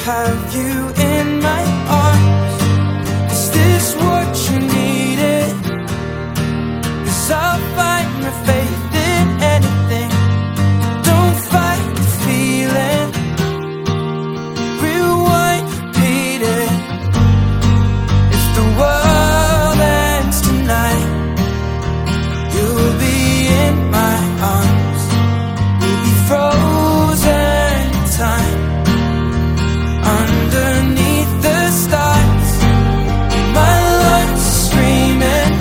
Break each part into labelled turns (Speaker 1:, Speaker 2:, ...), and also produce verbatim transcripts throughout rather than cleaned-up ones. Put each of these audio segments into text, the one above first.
Speaker 1: have you in my arms. Is this what you needed? 'Cause I'll find my faith in anything. Don't fight the feeling. Rewind, repeat it. If the world ends tonight, you'll be in my arms. We'll be frozen in time, underneath the stars. My lungs are screaming,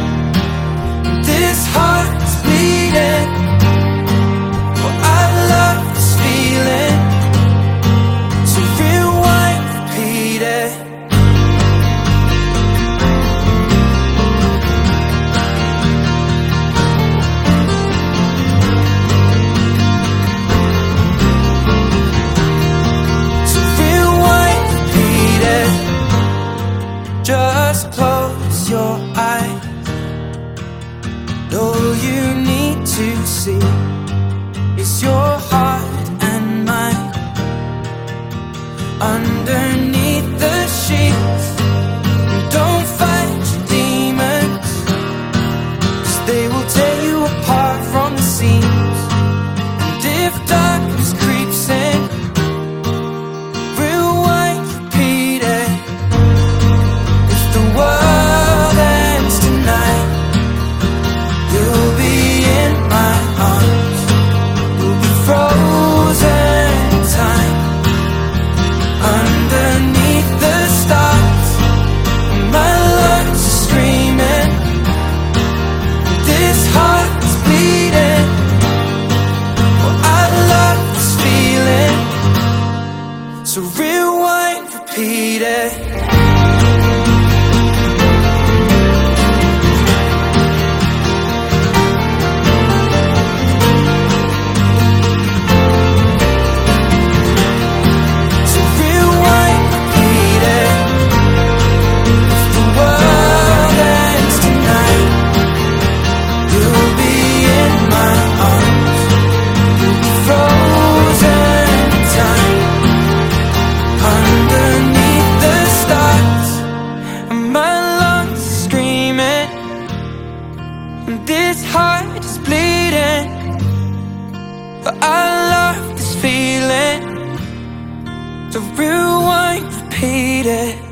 Speaker 1: this heart is bleeding. Well, I love this feeling, so rewind, repeat it. So rewind, repeat it. Just close your eyes. All you need to see is your heart and mine underneath the sheets. And don't fight your demons, 'cause they will tear you apart from the seams. And if darkness creeps in, rewind, repeat it. If the world ends tonight, you'll be in my arms. We'll be frozen in time, underneath the stars. My lungs are screaming, this heart is bleeding. Well, I love this feeling, so rewind, repeat it. So rewind, repeat it. If the world ends tonight, you'll be in my arms. You'll be frozen in time, underneath the stars. And my lungs are screaming, and this heart is bleeding. But I love this feeling, so rewind, repeat it.